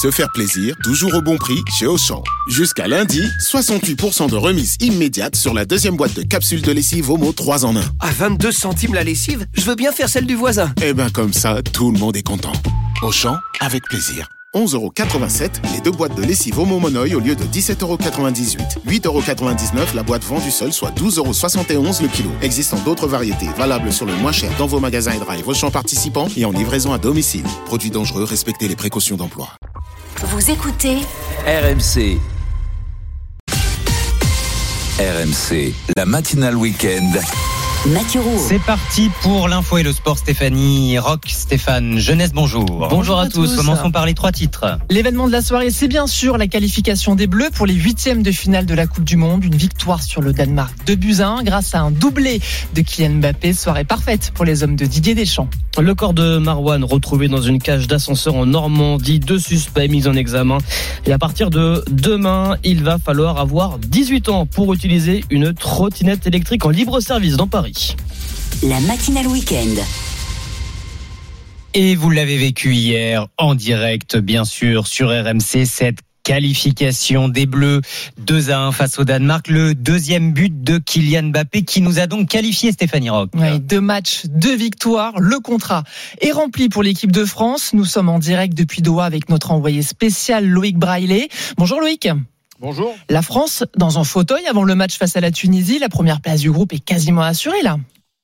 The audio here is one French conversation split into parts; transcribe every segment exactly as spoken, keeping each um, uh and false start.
se faire plaisir, toujours au bon prix chez Auchan. Jusqu'à lundi, soixante-huit pour cent de remise immédiate sur la deuxième boîte de capsules de lessive Omo trois en un. À vingt-deux centimes la lessive, je veux bien faire celle du voisin. Eh ben comme ça, tout le monde est content. Auchan, avec plaisir. onze euros quatre-vingt-sept, les deux boîtes de lessive Omo Monoï au lieu de dix-sept euros quatre-vingt-dix-huit. huit euros quatre-vingt-dix-neuf la boîte vendue seule, soit douze euros soixante et onze le kilo. Existant d'autres variétés, valables sur le moins cher dans vos magasins et drive Auchan participants et en livraison à domicile. Produits dangereux, respectez les précautions d'emploi. Vous écoutez R M C. R M C, la matinale week-end. Mathieu Roux. C'est parti pour l'info et le sport. Stéphanie Rock, Stéphane Jeunesse, bonjour. Bonjour, bonjour à, à tous. tous. Commençons par les trois titres. L'événement de la soirée, c'est bien sûr la qualification des Bleus pour les huitièmes de finale de la Coupe du Monde. Une victoire sur le Danemark deux buts à un grâce à un doublé de Kylian Mbappé. Soirée parfaite pour les hommes de Didier Deschamps. Le corps de Marwan retrouvé dans une cage d'ascenseur en Normandie. Deux suspects mis en examen. Et à partir de demain, il va falloir avoir dix-huit ans pour utiliser une trottinette électrique en libre service dans Paris. La matinale week-end. Et vous l'avez vécu hier en direct, bien sûr, sur R M C, cette qualification des Bleus deux à un face au Danemark. Le deuxième but de Kylian Mbappé qui nous a donc qualifié, Stéphanie Rock. Oui, deux matchs, deux victoires. Le contrat est rempli pour l'équipe de France. Nous sommes en direct depuis Doha avec notre envoyé spécial Loïc Braillet. Bonjour Loïc. Bonjour. La France, dans un fauteuil avant le match face à la Tunisie, la première place du groupe est quasiment assurée là.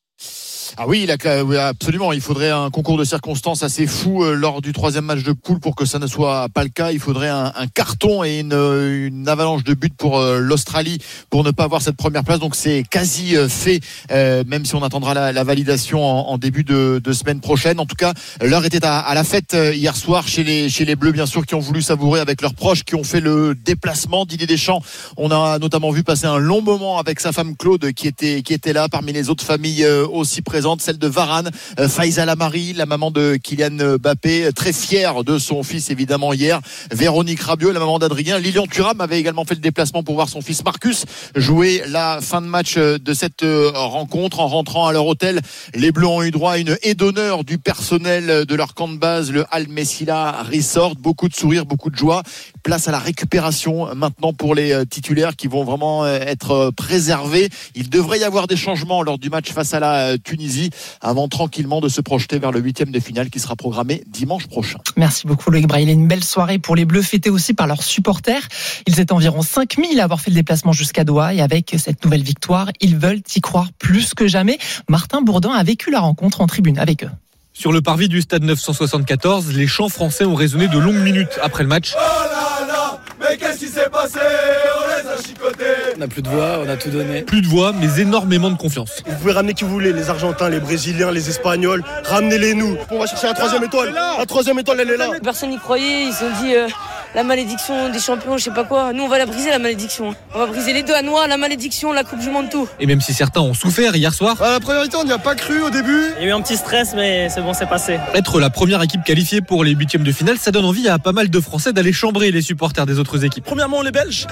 Ah oui, il a, oui, absolument. Il faudrait un concours de circonstances assez fou euh, lors du troisième match de poule pour que ça ne soit pas le cas. Il faudrait un, un carton et une, une avalanche de buts pour euh, l'Australie pour ne pas avoir cette première place. Donc c'est quasi euh, fait, euh, même si on attendra la, la validation en, en début de, de semaine prochaine. En tout cas, l'heure était à, à la fête euh, hier soir chez les, chez les Bleus, bien sûr, qui ont voulu savourer avec leurs proches, qui ont fait le déplacement. Didier Deschamps, on a notamment vu passer un long moment avec sa femme Claude qui était, qui était là parmi les autres familles euh, aussi présentes. Celle de Varane, euh, Faiza Lamari, la maman de Kylian Mbappé, très fière de son fils évidemment hier. Véronique Rabiot, la maman d'Adrien. Lilian Thuram avait également fait le déplacement pour voir son fils Marcus jouer la fin de match de cette rencontre. En rentrant à leur hôtel, les Bleus ont eu droit à une aide d'honneur du personnel de leur camp de base, le Al Messila Resort. Beaucoup de sourires, beaucoup de joie. Place à la récupération maintenant pour les titulaires qui vont vraiment être préservés. Il devrait y avoir des changements lors du match face à la Tunisie avant tranquillement de se projeter vers le huitième de finale qui sera programmé dimanche prochain. Merci beaucoup Loïc Braillet. Une belle soirée pour les Bleus, fêtée aussi par leurs supporters. Ils étaient environ cinq mille à avoir fait le déplacement jusqu'à Doha et avec cette nouvelle victoire, ils veulent y croire plus que jamais. Martin Bourdin a vécu la rencontre en tribune avec eux. Sur le parvis du stade neuf cent soixante-quatorze, les chants français ont résonné de longues minutes après le match. Oh là là, mais qu'est-ce qui s'est passé? On les a chicotés. On n'a plus de voix, on a tout donné. Plus de voix, mais énormément de confiance. Vous pouvez ramener qui vous voulez, les Argentins, les Brésiliens, les Espagnols, ramenez-les nous. On va chercher la troisième étoile. La troisième étoile, elle est là. Personne n'y croyait, ils se sont dit euh, la malédiction des champions, je sais pas quoi. Nous, on va la briser, la malédiction. On va briser les deux à noix, la malédiction, la Coupe du Monde, tout. Et même si certains ont souffert hier soir. À la première mi-temps, on n'y a pas cru au début. Il y a eu un petit stress, mais c'est bon, c'est passé. Être la première équipe qualifiée pour les huitièmes de finale, ça donne envie à pas mal de Français d'aller chambrer les supporters des autres équipes. Premièrement, les Belges.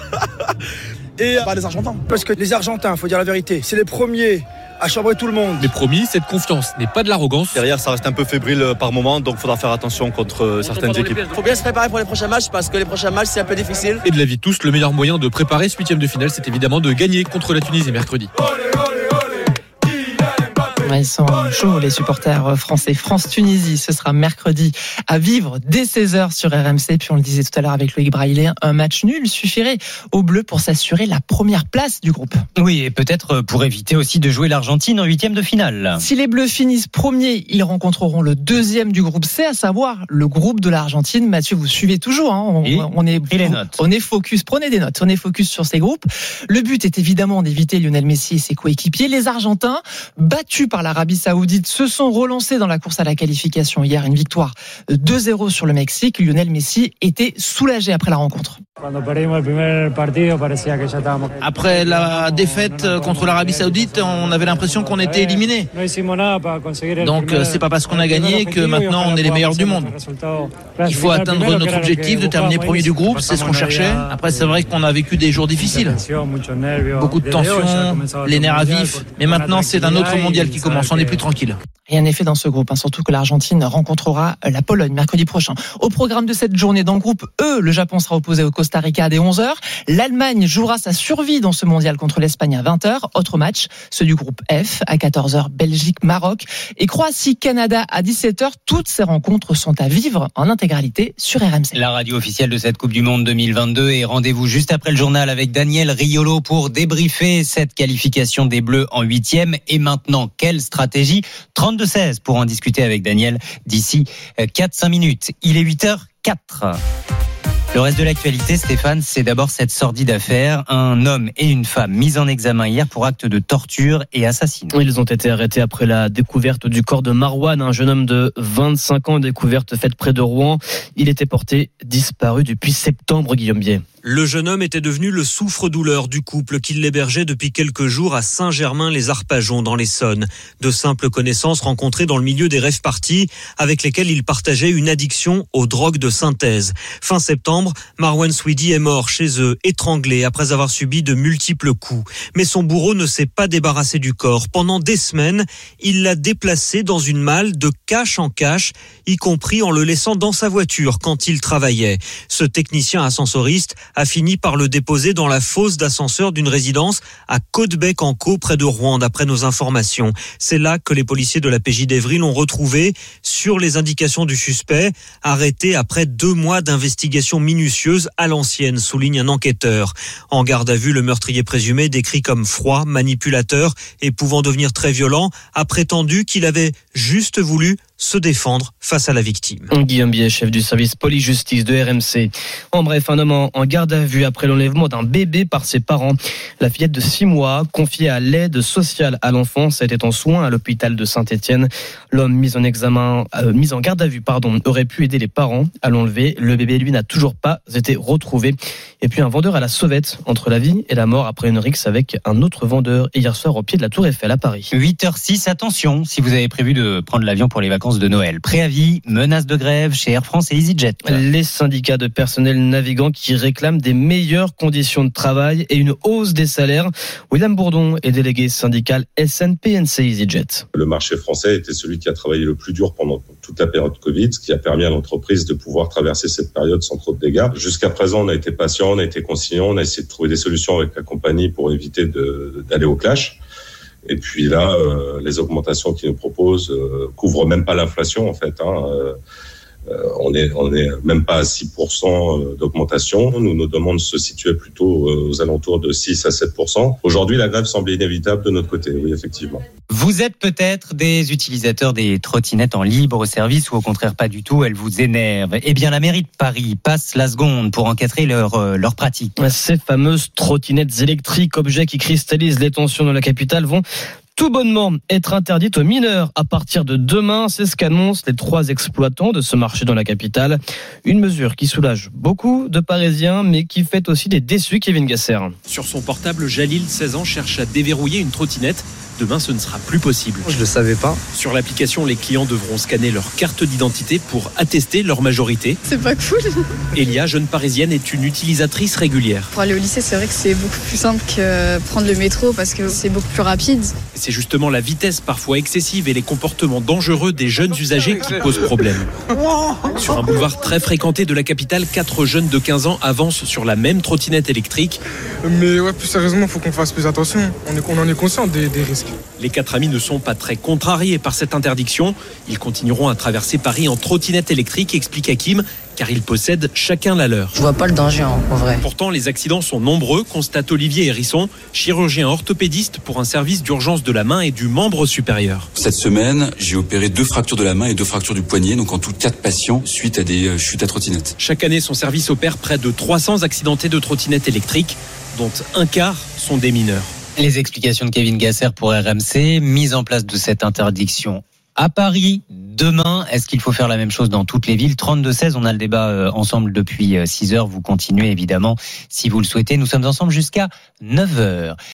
Et bah, les Argentins. Parce que les Argentins, faut dire la vérité, c'est les premiers à chambrer tout le monde. Mais promis, cette confiance n'est pas de l'arrogance. Derrière, ça reste un peu fébrile par moment, donc il faudra faire attention contre certaines équipes. Il faut bien se préparer pour les prochains matchs parce que les prochains matchs, c'est un peu difficile. Et de l'avis de tous, le meilleur moyen de préparer ce huitième de finale, c'est évidemment de gagner contre la Tunisie mercredi. Ils sont chauds, les supporters français. France-Tunisie, ce sera mercredi à vivre dès seize heures sur R M C. Puis on le disait tout à l'heure avec Loïc Braillet, un match nul suffirait aux Bleus pour s'assurer la première place du groupe. Oui, et peut-être pour éviter aussi de jouer l'Argentine en huitième de finale. Si les Bleus finissent premiers, ils rencontreront le deuxième du groupe C, à savoir le groupe de l'Argentine. Mathieu, vous suivez toujours, hein. on, et, on est, et les notes. On est focus, prenez des notes, on est focus sur ces groupes. Le but est évidemment d'éviter Lionel Messi et ses coéquipiers. Les Argentins, battus par l'Arabie Saoudite, se sont relancés dans la course à la qualification hier. Une victoire deux zéro sur le Mexique. Lionel Messi était soulagé après la rencontre. Après la défaite contre l'Arabie Saoudite, on avait l'impression qu'on était éliminé. Donc c'est pas parce qu'on a gagné que maintenant on est les meilleurs du monde. Il faut atteindre notre objectif de terminer premier du groupe, c'est ce qu'on cherchait. Après c'est vrai qu'on a vécu des jours difficiles, beaucoup de tensions, les nerfs à vif. Mais maintenant c'est un autre mondial qui commence, on est plus tranquille. Rien n'est fait dans ce groupe, hein, surtout que l'Argentine rencontrera la Pologne mercredi prochain. Au programme de cette journée dans le groupe E, le Japon sera opposé au Costa Rica dès onze heures. L'Allemagne jouera sa survie dans ce mondial contre l'Espagne à vingt heures. Autre match, ceux du groupe F à quatorze heures, Belgique, Maroc et Croatie-Canada à dix-sept heures. Toutes ces rencontres sont à vivre en intégralité sur R M C. La radio officielle de cette Coupe du Monde deux mille vingt-deux et rendez-vous juste après le journal avec Daniel Riolo pour débriefer cette qualification des Bleus en huitième. Et maintenant, quelle stratégie? trente-deux seize pour en discuter avec Daniel d'ici quatre à cinq minutes. Il est huit heures quatre. Le reste de l'actualité, Stéphane, c'est d'abord cette sordide affaire. Un homme et une femme mis en examen hier pour acte de torture et assassinat. Ils ont été arrêtés après la découverte du corps de Marwan, un jeune homme de vingt-cinq ans, découverte faite près de Rouen. Il était porté disparu depuis septembre, Guillaume Bier. Le jeune homme était devenu le souffre-douleur du couple qui l'hébergeait depuis quelques jours à Saint-Germain-les-Arpajons dans l'Essonne. De simples connaissances rencontrées dans le milieu des rave-parties avec lesquelles il partageait une addiction aux drogues de synthèse. Fin septembre, Marwan Swidi est mort chez eux, étranglé après avoir subi de multiples coups. Mais son bourreau ne s'est pas débarrassé du corps. Pendant des semaines, il l'a déplacé dans une malle de cache en cache, y compris en le laissant dans sa voiture quand il travaillait. Ce technicien ascensoriste a fini par le déposer dans la fosse d'ascenseur d'une résidence à Côtebec-en-Caux, près de Rouen, d'après nos informations. C'est là que les policiers de la P J d'Évry l'ont retrouvé sur les indications du suspect, arrêté après deux mois d'investigation minutieuse à l'ancienne, souligne un enquêteur. En garde à vue, le meurtrier présumé, décrit comme froid, manipulateur et pouvant devenir très violent, a prétendu qu'il avait juste voulu se défendre face à la victime. Guillaume Biet, chef du service police-justice de R M C. En bref, un homme en garde à vue après l'enlèvement d'un bébé par ses parents. La fillette de six mois, confiée à l'aide sociale à l'enfance, était en soins à l'hôpital de Saint-Étienne. L'homme mis en examen, euh, mis en garde à vue, pardon, aurait pu aider les parents à l'enlever. Le bébé, lui, n'a toujours pas été retrouvé. Et puis un vendeur à la sauvette entre la vie et la mort après une rixe avec un autre vendeur hier soir au pied de la Tour Eiffel à Paris. huit heures six, attention, si vous avez prévu de prendre l'avion pour les vacances de Noël. Préavis, menace de grève chez Air France et EasyJet. Les syndicats de personnel navigant qui réclament des meilleures conditions de travail et une hausse des salaires. William Bourdon est délégué syndical S N P N C EasyJet. Le marché français était celui qui a travaillé le plus dur pendant toute la période Covid, ce qui a permis à l'entreprise de pouvoir traverser cette période sans trop de dégâts. Jusqu'à présent, on a été patient, on a été conciliant, on a essayé de trouver des solutions avec la compagnie pour éviter de, d'aller au clash. Et puis là, euh, les augmentations qu'ils nous proposent euh, couvrent même pas l'inflation en fait. Hein. Euh, on est on est même pas à six pour cent d'augmentation. Nous, nos demandes se situaient plutôt aux alentours de six à sept pour cent. Aujourd'hui, la grève semble inévitable de notre côté, oui, effectivement. Vous êtes peut-être des utilisateurs des trottinettes en libre service ou au contraire pas du tout, elles vous énervent. Eh bien, la mairie de Paris passe la seconde pour encadrer leur, euh, leur pratique. Ces fameuses trottinettes électriques, objets qui cristallisent les tensions dans la capitale, vont tout bonnement être interdite aux mineurs à partir de demain. C'est ce qu'annoncent les trois exploitants de ce marché dans la capitale. Une mesure qui soulage beaucoup de Parisiens, mais qui fait aussi des déçus, Kevin Gasser. Sur son portable, Jalil, seize ans, cherche à déverrouiller une trottinette. Demain, ce ne sera plus possible. Je le savais pas. Sur l'application, les clients devront scanner leur carte d'identité pour attester leur majorité. C'est pas cool. Elia, jeune parisienne, est une utilisatrice régulière. Pour aller au lycée, c'est vrai que c'est beaucoup plus simple que prendre le métro parce que c'est beaucoup plus rapide. C'est justement la vitesse parfois excessive et les comportements dangereux des jeunes usagers qui posent problème. Sur un boulevard très fréquenté de la capitale, quatre jeunes de quinze ans avancent sur la même trottinette électrique. Mais ouais, plus sérieusement, il faut qu'on fasse plus attention. On, est, on en est conscient des, des risques. Les quatre amis ne sont pas très contrariés par cette interdiction. Ils continueront à traverser Paris en trottinette électrique, explique Hakim, car ils possèdent chacun la leur. Je vois pas le danger en, en vrai. Pourtant, les accidents sont nombreux, constate Olivier Hérisson, chirurgien orthopédiste pour un service d'urgence de la main et du membre supérieur. Cette semaine, j'ai opéré deux fractures de la main et deux fractures du poignet, donc en tout quatre patients suite à des chutes à trottinette. Chaque année, son service opère près de trois cents accidentés de trottinettes électriques, dont un quart sont des mineurs. Les explications de Kevin Gasser pour R M C, mise en place de cette interdiction à Paris demain. Est-ce qu'il faut faire la même chose dans toutes les villes? trente-deux seize, on a le débat ensemble depuis six heures. Vous continuez évidemment si vous le souhaitez. Nous sommes ensemble jusqu'à neuf heures.